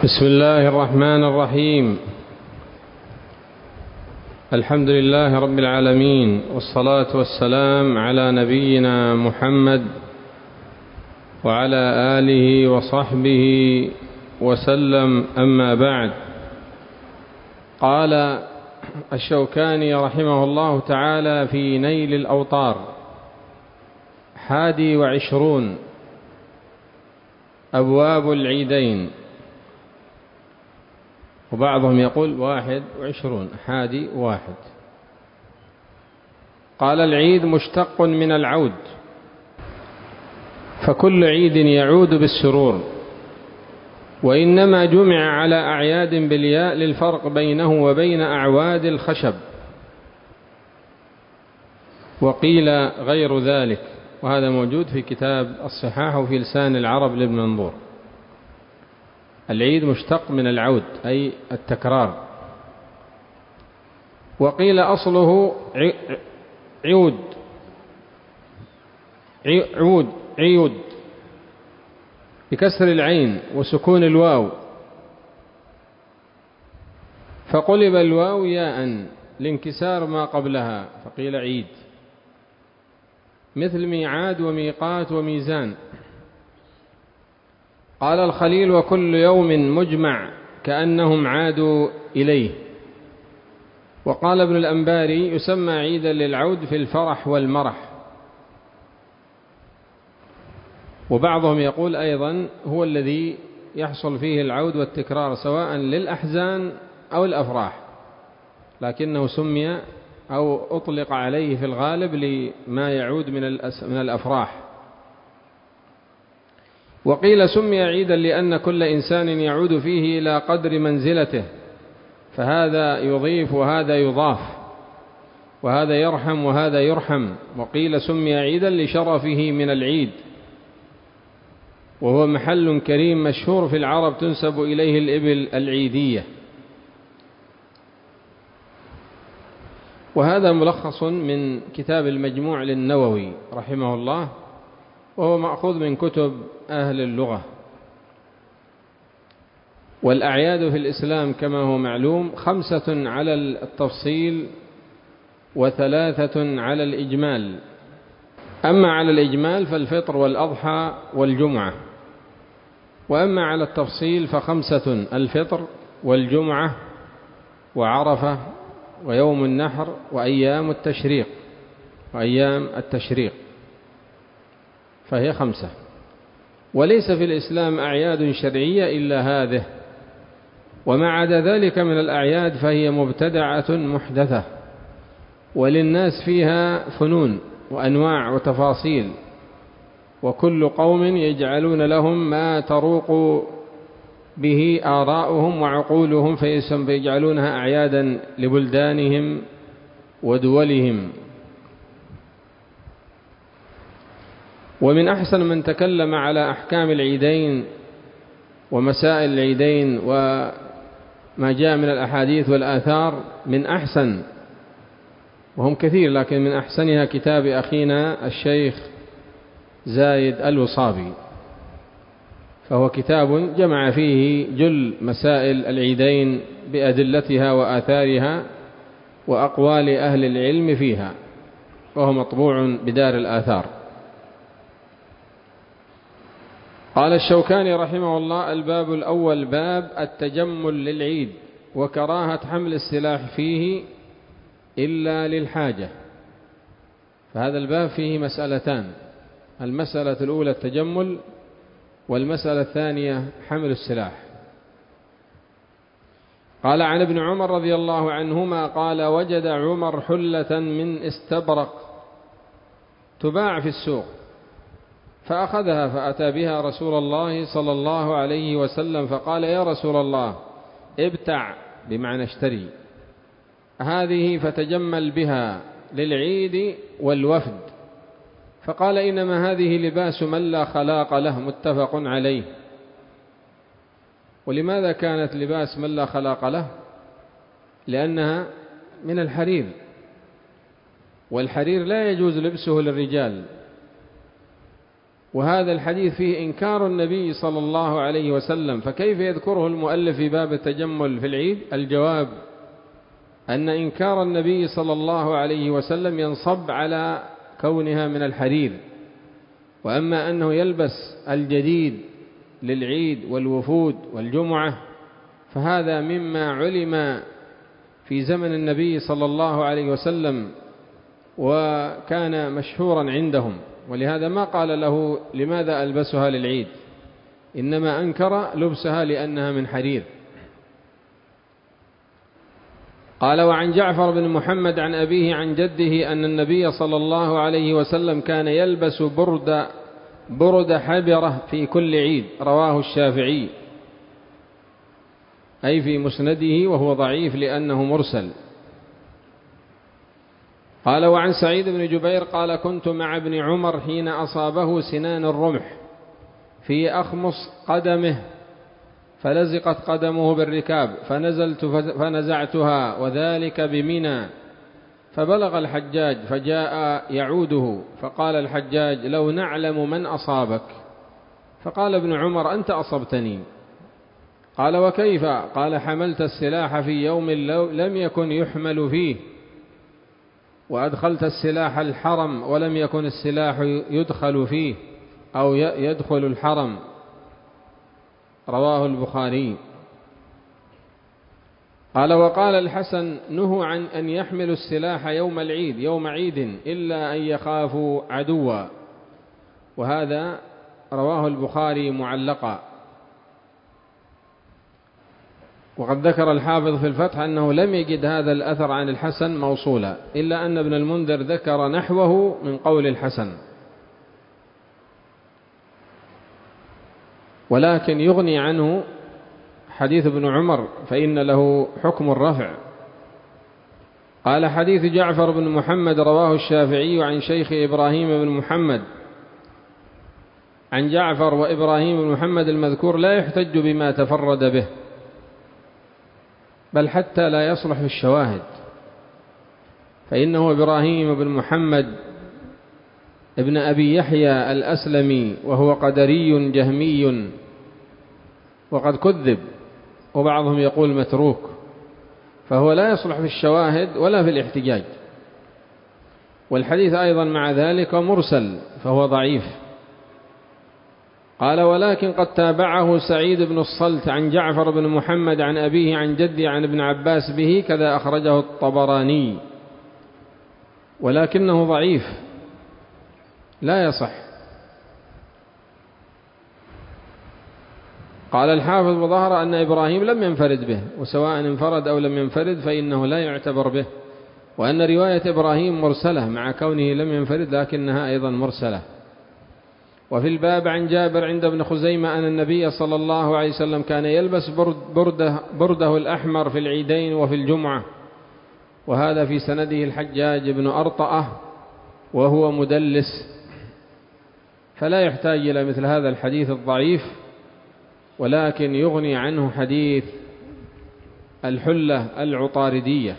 بسم الله الرحمن الرحيم. الحمد لله رب العالمين، والصلاة والسلام على نبينا محمد وعلى آله وصحبه وسلم. أما بعد، قال الشوكاني رحمه الله تعالى في نيل الأوطار: 21 أبواب العيدين. وبعضهم يقول 21 1. قال: العيد مشتق من العود، فكل عيد يعود بالسرور، وإنما جمع على أعياد بالياء للفرق بينه وبين أعواد الخشب، وقيل غير ذلك، وهذا موجود في كتاب الصحاح وفي لسان العرب لابن منظور. العيد مشتق من العود أي التكرار. وقيل أصله عيود بكسر العين وسكون الواو، فقلب الواو ياء لانكسار ما قبلها فقيل عيد، مثل ميعاد وميقات وميزان. قال الخليل: وكل يوم مجمع كأنهم عادوا إليه. وقال ابن الأنباري: يسمى عيدا للعود في الفرح والمرح. وبعضهم يقول أيضا هو الذي يحصل فيه العود والتكرار سواء للأحزان أو الأفراح، لكنه سمي أو أطلق عليه في الغالب لما يعود من الأفراح. وقيل سمي عيدا لأن كل إنسان يعود فيه إلى قدر منزلته، فهذا يضيف وهذا يضاف، وهذا يرحم وهذا يرحم. وقيل سمي عيدا لشرفه من العيد، وهو محل كريم مشهور في العرب تنسب إليه الإبل العيدية. وهذا ملخص من كتاب المجموع للنووي رحمه الله، وهو مأخوذ من كتب أهل اللغة. والأعياد في الإسلام كما هو معلوم 5 على التفصيل و3 على الإجمال. أما على الإجمال فالفطر والأضحى والجمعة، وأما على التفصيل ف5: الفطر والجمعة وعرفة ويوم النحر وأيام التشريق، فهي 5. وليس في الإسلام أعياد شرعية إلا هذه، وما عدا ذلك من الأعياد فهي مبتدعة محدثة، وللناس فيها فنون وأنواع وتفاصيل، وكل قوم يجعلون لهم ما تروق به آراؤهم وعقولهم فيجعلونها أعيادا لبلدانهم ودولهم. ومن أحسن من تكلم على أحكام العيدين ومسائل العيدين وما جاء من الأحاديث والآثار، من أحسن، وهم كثير لكن من أحسنها كتاب أخينا الشيخ زايد الوصابي، فهو كتاب جمع فيه جل مسائل العيدين بأدلتها وآثارها وأقوال أهل العلم فيها، وهو مطبوع بدار الآثار. قال الشوكاني رحمه الله: الباب الأول باب التجمل للعيد وكراهة حمل السلاح فيه إلا للحاجة. فهذا الباب فيه مسألتان: المسألة الأولى التجمل، والمسألة الثانية حمل السلاح. قال عن ابن عمر رضي الله عنهما قال: وجد عمر حلة من استبرق تباع في السوق، فأخذها فأتى بها رسول الله صلى الله عليه وسلم، فقال: يا رسول الله، ابتع بمعنى اشتري هذه فتجمل بها للعيد والوفد. فقال: إنما هذه لباس من لا خلاق له، متفق عليه. ولماذا كانت لباس من لا خلاق له؟ لأنها من الحرير، والحرير لا يجوز لبسه للرجال، وهذا الحديث فيه إنكار النبي صلى الله عليه وسلم، فكيف يذكره المؤلف في باب التجمل في العيد؟ الجواب أن إنكار النبي صلى الله عليه وسلم ينصب على كونها من الحرير، وأما أنه يلبس الجديد للعيد والوفود والجمعة فهذا مما علم في زمن النبي صلى الله عليه وسلم وكان مشهورا عندهم، ولهذا ما قال له لماذا ألبسها للعيد، إنما أنكر لبسها لأنها من حرير. قال: وعن جعفر بن محمد عن أبيه عن جده أن النبي صلى الله عليه وسلم كان يلبس برد حبرة في كل عيد، رواه الشافعي، أي في مسنده، وهو ضعيف لأنه مرسل. قال: وعن سعيد بن جبير قال: كنت مع ابن عمر حين أصابه سنان الرمح في أخمص قدمه فلزقت قدمه بالركاب فنزلت فنزعتها وذلك بمنى، فبلغ الحجاج فجاء يعوده، فقال الحجاج: لو نعلم من أصابك. فقال ابن عمر: أنت أصبتني. قال: وكيف؟ قال: حملت السلاح في يوم لم يكن يحمل فيه، وأدخلت السلاح الحرم ولم يكن السلاح يدخل فيه أو يدخل الحرم، رواه البخاري. قال: وقال الحسن: نهوا عن أن يحملوا السلاح يوم العيد يوم عيد إلا أن يخافوا عدوا، وهذا رواه البخاري معلقا. وقد ذكر الحافظ في الفتح أنه لم يجد هذا الأثر عن الحسن موصولا، إلا أن ابن المنذر ذكر نحوه من قول الحسن، ولكن يغني عنه حديث ابن عمر فإن له حكم الرفع. قال: حديث جعفر بن محمد رواه الشافعي عن شيخ إبراهيم بن محمد عن جعفر وإبراهيم بن محمد المذكور لا يحتج بما تفرد به، بل حتى لا يصلح في الشواهد، فإنه إبراهيم بن محمد ابن أبي يحيى الأسلمي، وهو قدري جهمي وقد كذب، وبعضهم يقول متروك، فهو لا يصلح في الشواهد ولا في الاحتجاج. والحديث أيضا مع ذلك مرسل فهو ضعيف. قال: ولكن قد تابعه سعيد بن الصلت عن جعفر بن محمد عن أبيه عن جدي عن ابن عباس به، كذا أخرجه الطبراني، ولكنه ضعيف لا يصح. قال الحافظ: وظهر أن إبراهيم لم ينفرد به، وسواء انفرد أو لم ينفرد فإنه لا يعتبر به، وأن رواية إبراهيم مرسلة مع كونه لم ينفرد، لكنها أيضا مرسلة. وفي الباب عن جابر عند ابن خزيمة أن النبي صلى الله عليه وسلم كان يلبس برده الأحمر في العيدين وفي الجمعة، وهذا في سنده الحجاج بن أرطأة وهو مدلس، فلا يحتاج إلى مثل هذا الحديث الضعيف، ولكن يغني عنه حديث الحلة العطاردية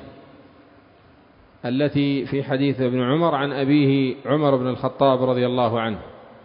التي في حديث ابن عمر عن أبيه عمر بن الخطاب رضي الله عنه.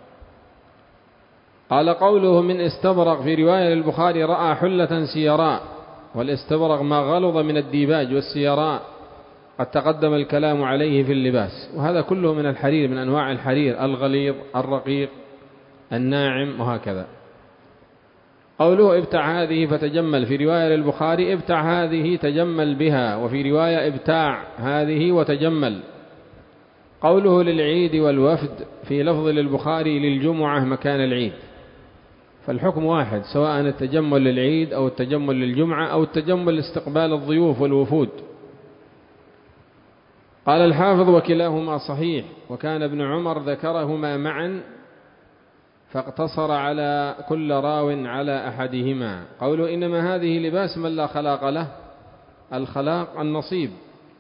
قال: قوله من استبرق في رواية للبخاري رأى حلة سيراء، والاستبرق ما غلظ من الديباج، والسيراء قد تقدم الكلام عليه في اللباس، وهذا كله من الحرير، من أنواع الحرير: الغليظ، الرقيق، الناعم، وهكذا. قوله ابتع هذه فتجمل في رواية للبخاري ابتع هذه تجمل بها، وفي رواية ابتاع هذه وتجمل. قوله للعيد والوفد في لفظ للبخاري للجمعة مكان العيد، فالحكم واحد، سواء التجمل للعيد أو التجمل للجمعة أو التجمل لاستقبال الضيوف والوفود. قال الحافظ: وكلاهما صحيح، وكان ابن عمر ذكرهما معا فاقتصر على كل راو على أحدهما. قوله إنما هذه لباس من لا خلاق له، الخلاق النصيب.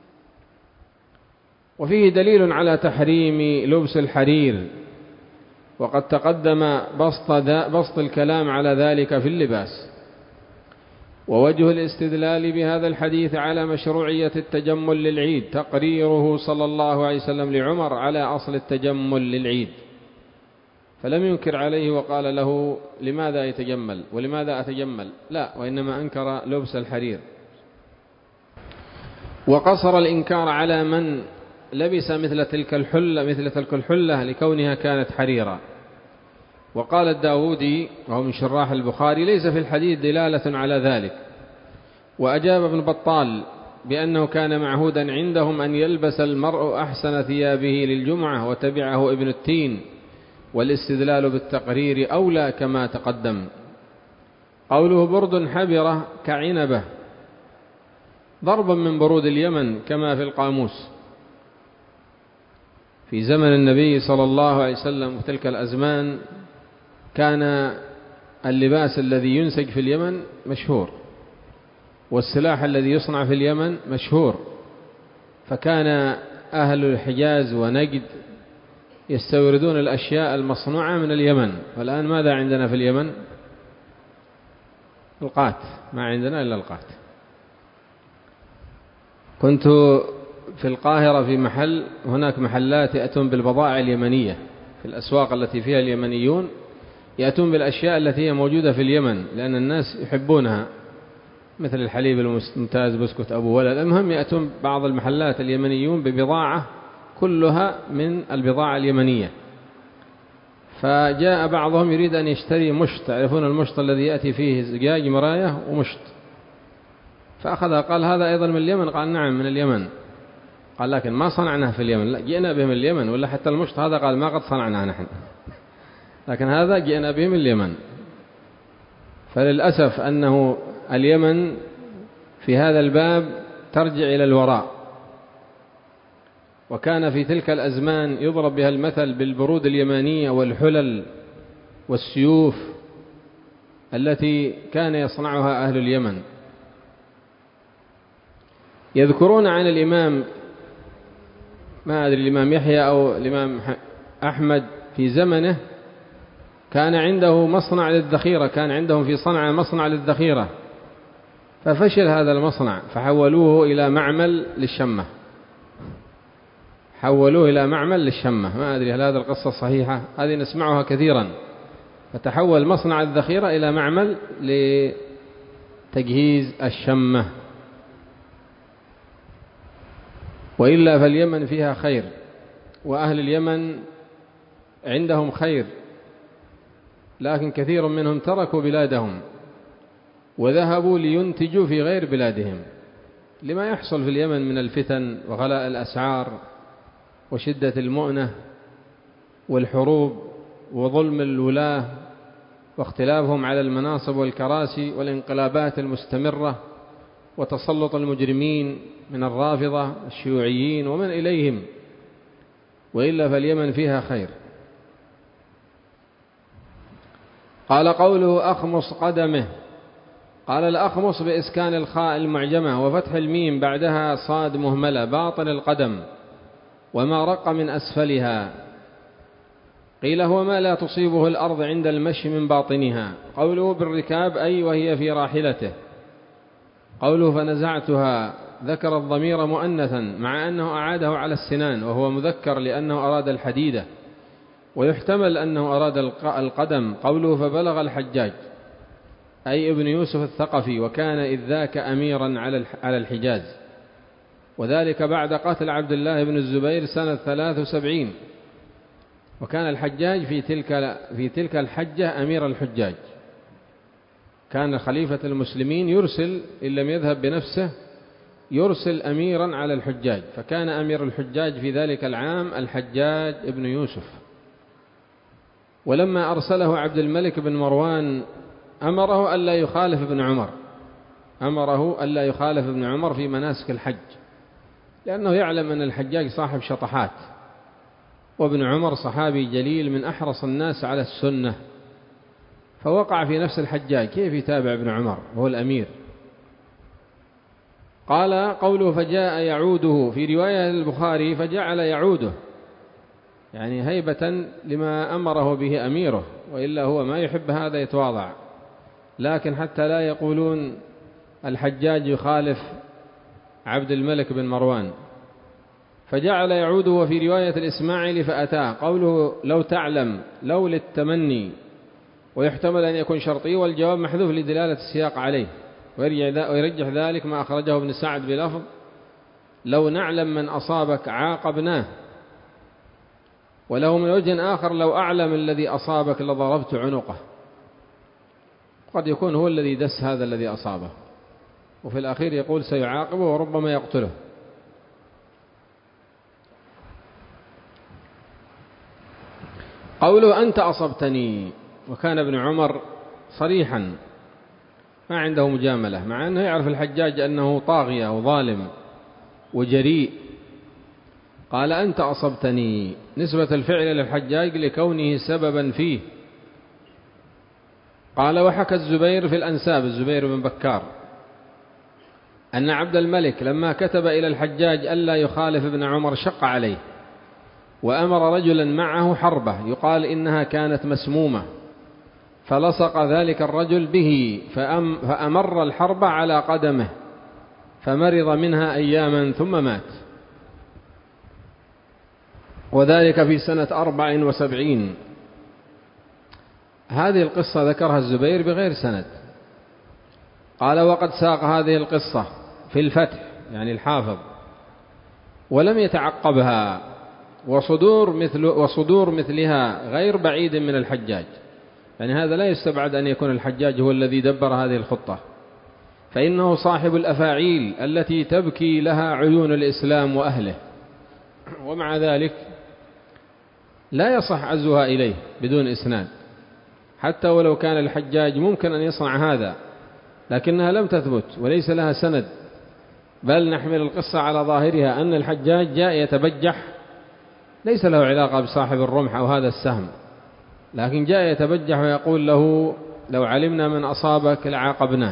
وفيه دليل على تحريم لبس الحرير، وقد تقدم بسط الكلام على ذلك في اللباس. ووجه الاستدلال بهذا الحديث على مشروعية التجمل للعيد تقريره صلى الله عليه وسلم لعمر على أصل التجمل للعيد، فلم ينكر عليه وقال له لماذا يتجمل ولماذا أتجمل، لا، وإنما أنكر لبس الحرير. وقصر الإنكار على من لبس مثل تلك الحلة لكونها كانت حريرا. وقال الداودي وهو من شراح البخاري: ليس في الحديث دلالة على ذلك. وأجاب ابن بطال بأنه كان معهودا عندهم أن يلبس المرء أحسن ثيابه للجمعة، وتبعه ابن التين، والاستدلال بالتقرير أولى كما تقدم. قوله برد حبرة كعنبة ضرب من برود اليمن كما في القاموس. في زمن النبي صلى الله عليه وسلم وتلك الأزمان كان اللباس الذي ينسج في اليمن مشهور، والسلاح الذي يصنع في اليمن مشهور، فكان أهل الحجاز ونجد يستوردون الأشياء المصنوعة من اليمن. والآن ماذا عندنا في اليمن؟ القات، ما عندنا إلا القات. كنت في القاهرة في محل، هناك محلات يأتون بالبضائع اليمنية في الأسواق التي فيها اليمنيون، يأتون بالأشياء التي هي موجودة في اليمن لأن الناس يحبونها، مثل الحليب الممتاز، بسكوت أبو ولد. المهم يأتون بعض المحلات اليمنيون ببضاعة كلها من البضاعة اليمنية. فجاء بعضهم يريد أن يشتري مشط، تعرفون المشط الذي يأتي فيه زجاج مراية ومشط، فأخذها قال هذا أيضا من اليمن؟ قال نعم من اليمن. قال لكن ما صنعناه في اليمن. لا، جئنا به من اليمن. ولا حتى المشط هذا؟ قال ما قد صنعناه نحن، لكن هذا جئنا به من اليمن. فللأسف أنه اليمن في هذا الباب ترجع إلى الوراء. وكان في تلك الأزمان يضرب بها المثل بالبرود اليمانية والحلل والسيوف التي كان يصنعها أهل اليمن. يذكرون عن الإمام، ما أدري الإمام يحيى أو الإمام أحمد، في زمنه كان عنده مصنع للذخيرة، كان عندهم في صنعاء مصنع للذخيرة، ففشل هذا المصنع فحولوه إلى معمل للشمة. حولوه إلى معمل للشمة. ما أدري هل هذه القصة صحيحة؟ هذه نسمعها كثيرا. فتحول مصنع الذخيرة إلى معمل لتجهيز الشمة. وإلا فاليمن فيها خير، وأهل اليمن عندهم خير، لكن كثير منهم تركوا بلادهم وذهبوا لينتجوا في غير بلادهم لما يحصل في اليمن من الفتن وغلاء الأسعار وشدة المؤنة والحروب وظلم الولاة واختلافهم على المناصب والكراسي والانقلابات المستمرة وتسلط المجرمين من الرافضة الشيوعيين ومن إليهم. وإلا فاليمن فيها خير. قال قوله أخمص قدمه، قال الأخمص بإسكان الخاء المعجمة وفتح الميم بعدها صاد مهملة، باطن القدم وما رق من أسفلها. قيل هو ما لا تصيبه الأرض عند المشي من باطنها. قوله بالركاب أي وهي في راحلته. قوله فنزعتها ذكر الضمير مؤنثا مع أنه أعاده على السنان وهو مذكر لأنه أراد الحديدة، ويحتمل أنه أراد القدم. قوله فبلغ الحجاج أي ابن يوسف الثقفي، وكان إذ ذاك أميرا على الحجاز، وذلك بعد قتل عبد الله بن الزبير سنة 73. وكان الحجاج في تلك الحجة أمير الحجاج، كان خليفة المسلمين يرسل إن لم يذهب بنفسه يرسل أميرا على الحجاج، فكان أمير الحجاج في ذلك العام الحجاج ابن يوسف. ولما أرسله عبد الملك بن مروان أمره ألا يخالف ابن عمر في مناسك الحج، لأنه يعلم أن الحجاج صاحب شطحات، وابن عمر صحابي جليل من أحرص الناس على السنة، فوقع في نفس الحجاج كيف يتابع ابن عمر وهو الأمير. قال قوله فجاء يعوده، في رواية البخاري فجعل يعوده، يعني هيبة لما أمره به أميره، وإلا هو ما يحب هذا يتواضع. لكن حتى لا يقولون الحجاج يخالف عبد الملك بن مروان، فجعل يعود وفي رواية الإسماعيلي فأتاه. قوله لو تعلم لو للتمني، ويحتمل أن يكون شرطي، والجواب محذوف لدلالة السياق عليه، ويرجح ذلك ما أخرجه ابن سعد بلفظ لو نعلم من أصابك عاقبناه، وله من وجه آخر لو أعلم الذي أصابك لضربت عنقه. قد يكون هو الذي دس هذا الذي أصابه، وفي الأخير يقول سيعاقبه وربما يقتله. قوله أنت أصبتني، وكان ابن عمر صريحا ما عنده مجاملة، مع أنه يعرف الحجاج أنه طاغية وظالم وجريء. قال أنت أصبتني نسبة الفعل للحجاج لكونه سببا فيه. قال وحكى الزبير في الأنساب، الزبير بن بكار، أن عبد الملك لما كتب إلى الحجاج ألا يخالف ابن عمر شق عليه، وأمر رجلا معه حربة يقال إنها كانت مسمومة، فلصق ذلك الرجل به فأمر الحرب على قدمه فمرض منها أياما ثم مات، وذلك في سنة 74. هذه القصة ذكرها الزبير بغير سند. قال وقد ساق هذه القصة في الفتح، يعني الحافظ، ولم يتعقبها، وصدور مثلها غير بعيد من الحجاج، يعني هذا لا يستبعد أن يكون الحجاج هو الذي دبر هذه الخطة، فإنه صاحب الأفاعيل التي تبكي لها عيون الإسلام وأهله، ومع ذلك لا يصح عزوها إليه بدون إسناد، حتى ولو كان الحجاج ممكن أن يصنع هذا، لكنها لم تثبت وليس لها سند، بل نحمل القصة على ظاهرها أن الحجاج جاء يتبجح، ليس له علاقة بصاحب الرمح أو هذا السهم، لكن جاء يتبجح ويقول له لو علمنا من أصابك لعاقبناه.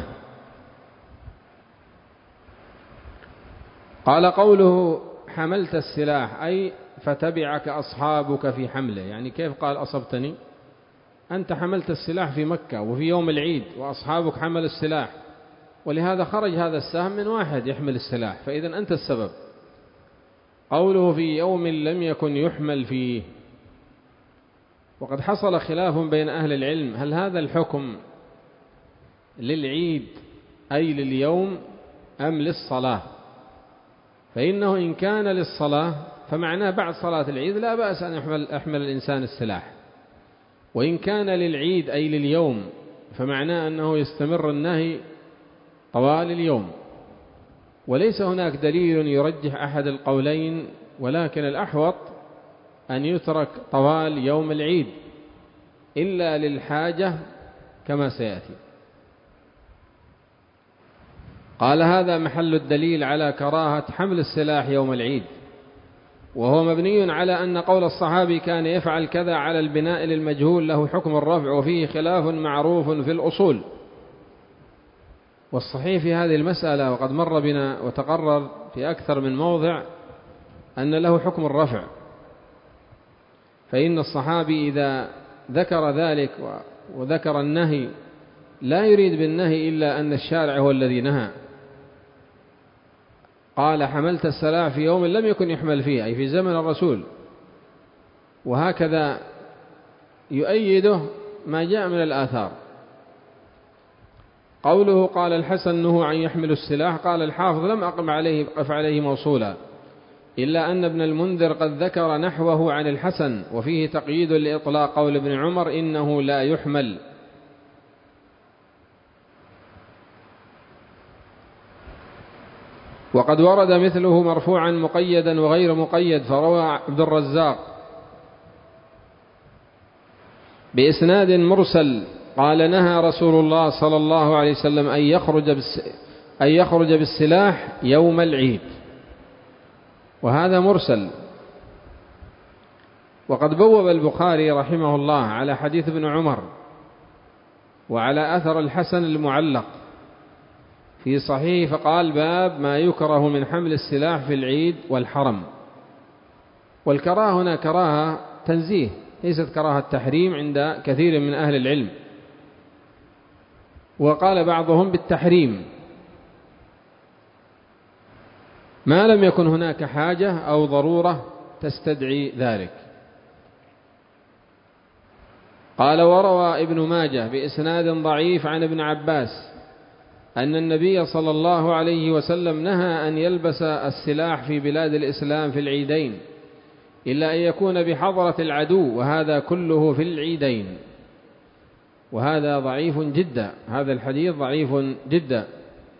قال قوله حملت السلاح أي فتبعك أصحابك في حمله، يعني كيف قال أصبتني؟ أنت حملت السلاح في مكة وفي يوم العيد، وأصحابك حمل السلاح، ولهذا خرج هذا السهم من واحد يحمل السلاح، فإذا أنت السبب. قوله في يوم لم يكن يحمل فيه، وقد حصل خلاف بين أهل العلم هل هذا الحكم للعيد أي لليوم أم للصلاة؟ فإنه إن كان للصلاة فمعناه بعد صلاة العيد لا بأس أن يحمل الإنسان السلاح، وإن كان للعيد أي لليوم فمعناه أنه يستمر النهي طوال اليوم، وليس هناك دليل يرجح أحد القولين، ولكن الأحوط أن يترك طوال يوم العيد إلا للحاجة كما سيأتي. قال هذا محل الدليل على كراهة حمل السلاح يوم العيد، وهو مبني على أن قول الصحابي كان يفعل كذا على البناء للمجهول له حكم الرفع، وفيه خلاف معروف في الأصول. والصحيح في هذه المسألة وقد مر بنا وتقرر في أكثر من موضع أن له حكم الرفع، فإن الصحابي إذا ذكر ذلك وذكر النهي لا يريد بالنهي إلا أن الشارع هو الذي نهى. قال حملت السلاح في يوم لم يكن يحمل فيه، أي في زمن الرسول، وهكذا يؤيده ما جاء من الآثار. قوله قال الحسن نهوا عن يحمل السلاح، قال الحافظ لم أقف عليه موصولا، إلا أن ابن المنذر قد ذكر نحوه عن الحسن، وفيه تقييد لإطلاق قول ابن عمر إنه لا يحمل. وقد ورد مثله مرفوعا مقيدا وغير مقيد، فروى عبد الرزاق بإسناد مرسل قال نهى رسول الله صلى الله عليه وسلم أن يخرج بالسلاح يوم العيد، وهذا مرسل. وقد بوب البخاري رحمه الله على حديث ابن عمر وعلى أثر الحسن المعلق في صحيح، فقال باب ما يكره من حمل السلاح في العيد والحرم. والكراهة هنا كراهة تنزيه، ليست كراهة تحريم عند كثير من أهل العلم، وقال بعضهم بالتحريم، ما لم يكن هناك حاجة أو ضرورة تستدعي ذلك. قال: وروى ابن ماجه بإسناد ضعيف عن ابن عباس أن النبي صلى الله عليه وسلم نهى أن يلبس السلاح في بلاد الإسلام في العيدين إلا أن يكون بحضرة العدو، وهذا كله في العيدين. وهذا ضعيف جدا، هذا الحديث ضعيف جدا.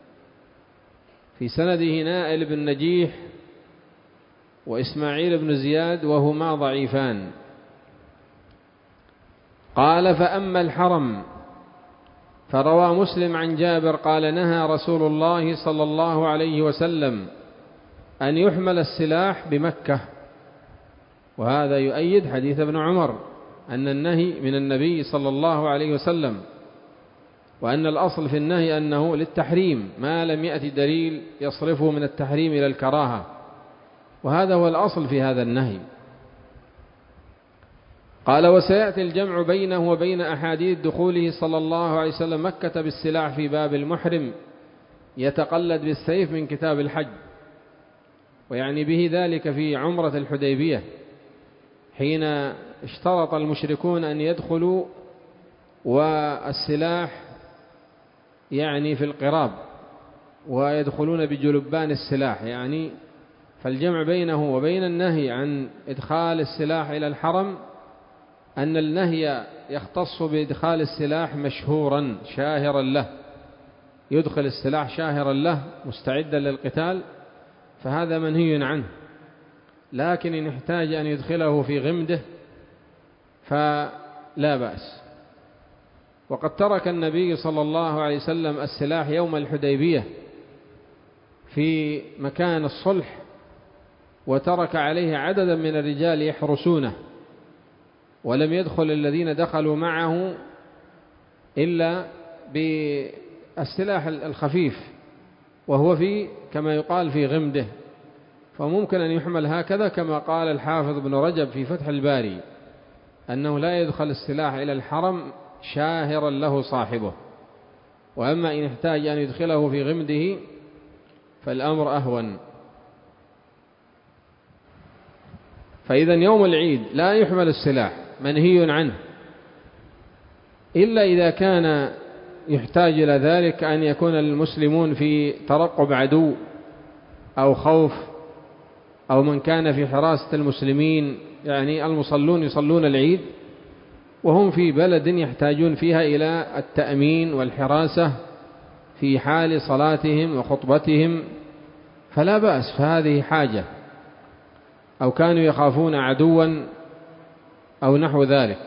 في سنده نائل بن نجيح وإسماعيل بن زياد وهما ضعيفان. قال: فأما الحرم فروى مسلم عن جابر قال: نهى رسول الله صلى الله عليه وسلم أن يحمل السلاح بمكة. وهذا يؤيد حديث ابن عمر أن النهي من النبي صلى الله عليه وسلم، وأن الأصل في النهي أنه للتحريم ما لم يأتي دليل يصرفه من التحريم إلى الكراهة، وهذا هو الأصل في هذا النهي. قال: وسيأتي الجمع بينه وبين أحاديث دخوله صلى الله عليه وسلم مكة بالسلاح في باب المحرم يتقلد بالسيف من كتاب الحج، ويعني به ذلك في عمرة الحديبية حين اشترط المشركون أن يدخلوا والسلاح يعني في القراب، ويدخلون بجلبان السلاح يعني. فالجمع بينه وبين النهي عن إدخال السلاح إلى الحرم أن النهي يختص بإدخال السلاح مشهورا شاهرا له، يدخل السلاح شاهرا له مستعدا للقتال، فهذا منهي عنه. لكن إن احتاج أن يدخله في غمده فلا بأس. وقد ترك النبي صلى الله عليه وسلم السلاح يوم الحديبية في مكان الصلح، وترك عليه عددا من الرجال يحرسونه، ولم يدخل الذين دخلوا معه إلا بالسلاح الخفيف، وهو في كما يقال في غمده، فممكن أن يحمل هكذا كما قال الحافظ ابن رجب في فتح الباري أنه لا يدخل السلاح إلى الحرم شاهرا له صاحبه، وأما إن احتاج أن يدخله في غمده فالأمر أهون. فإذا يوم العيد لا يحمل السلاح، منهي عنه، إلا إذا كان يحتاج إلى ذلك أن يكون المسلمون في ترقب عدو أو خوف، أو من كان في حراسة المسلمين، يعني المصلون يصلون العيد وهم في بلد يحتاجون فيها إلى التأمين والحراسة في حال صلاتهم وخطبتهم فلا بأس، فهذه حاجة، أو كانوا يخافون عدوا أو نحو ذلك.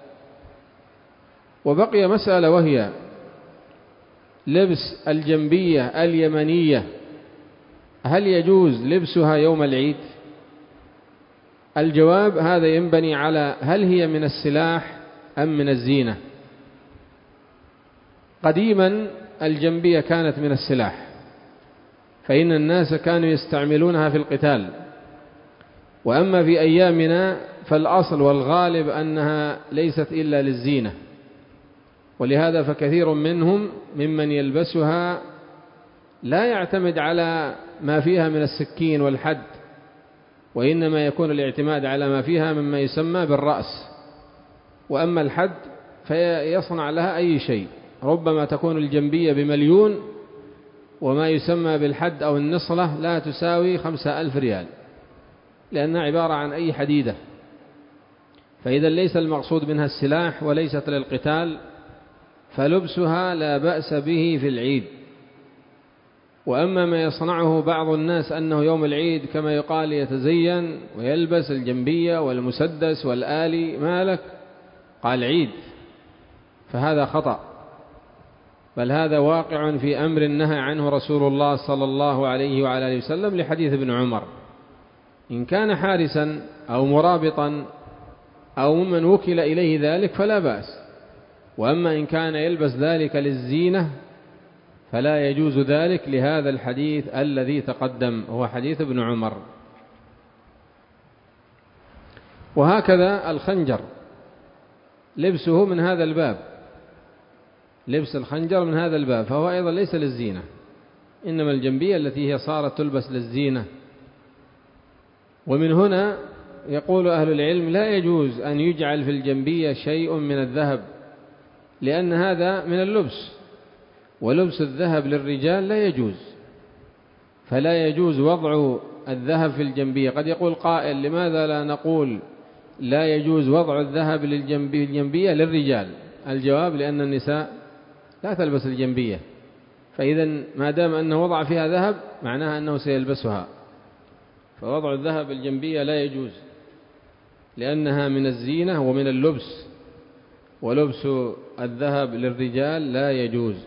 وبقي مسألة، وهي لبس الجنبية اليمنية، هل يجوز لبسها يوم العيد؟ الجواب هذا ينبني على هل هي من السلاح أم من الزينة. قديما الجنبية كانت من السلاح، فإن الناس كانوا يستعملونها في القتال، وأما في أيامنا فالأصل والغالب أنها ليست إلا للزينة، ولهذا فكثير منهم ممن يلبسها لا يعتمد على ما فيها من السكين والحد، وإنما يكون الاعتماد على ما فيها مما يسمى بالرأس، وأما الحد فيصنع لها أي شيء. ربما تكون الجنبية ب1,000,000 وما يسمى بالحد أو النصلة لا تساوي 5,000 ريال، لأنها عبارة عن أي حديدة. فإذا ليس المقصود منها السلاح وليست للقتال فلبسها لا بأس به في العيد. وأما ما يصنعه بعض الناس أنه يوم العيد كما يقال يتزين ويلبس الجنبية والمسدس والآلي، مالك قال عيد، فهذا خطأ، بل هذا واقع في أمر نهى عنه رسول الله صلى الله عليه وعلى آله وسلم لحديث ابن عمر: إن كان حارسا أو مرابطا أو ممن وكل إليه ذلك فلا بأس، وأما إن كان يلبس ذلك للزينة فلا يجوز ذلك، لهذا الحديث الذي تقدم هو حديث ابن عمر. وهكذا الخنجر لبسه من هذا الباب، لبس الخنجر من هذا الباب، فهو أيضا ليس للزينة، إنما الجنبية التي هي صارت تلبس للزينة. ومن هنا يقول أهل العلم لا يجوز أن يجعل في الجنبية شيء من الذهب، لأن هذا من اللبس، ولبس الذهب للرجال لا يجوز، فلا يجوز وضع الذهب في الجنبية. قد يقول قائل لماذا لا نقول لا يجوز وضع الذهب الجنبية للرجال؟ الجواب لأن النساء لا تلبس الجنبية، فإذا ما دام أنه وضع فيها ذهب معناها أنه سيلبسها، فوضع الذهب الجنبية لا يجوز لأنها من الزينة ومن اللبس، ولبس الذهب للرجال لا يجوز.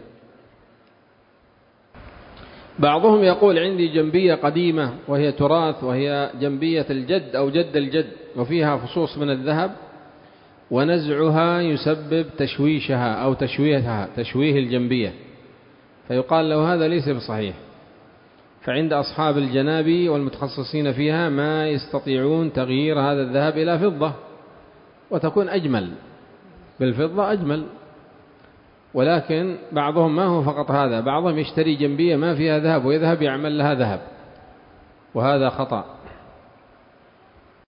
بعضهم يقول عندي جنبية قديمة وهي تراث، وهي جنبية الجد أو جد الجد، وفيها فصوص من الذهب، ونزعها يسبب تشويشها أو تشويه الجنبية، فيقال له هذا ليس بصحيح. فعند أصحاب الجنابي والمتخصصين فيها ما يستطيعون تغيير هذا الذهب إلى فضة، وتكون أجمل، بالفضة أجمل. ولكن بعضهم ما هو فقط هذا، بعضهم يشتري جنبية ما فيها ذهب ويذهب يعمل لها ذهب، وهذا خطأ.